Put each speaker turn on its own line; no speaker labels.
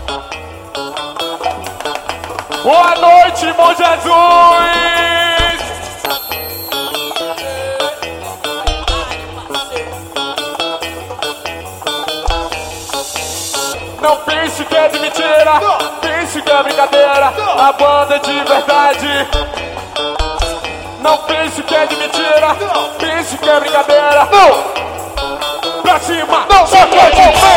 Boa noite, irmão Jesus! Não pense que é de mentira, pense que é brincadeira, a banda é de verdade. Não pense que é de mentira, pense que é brincadeira. Não! Pra cima! Não!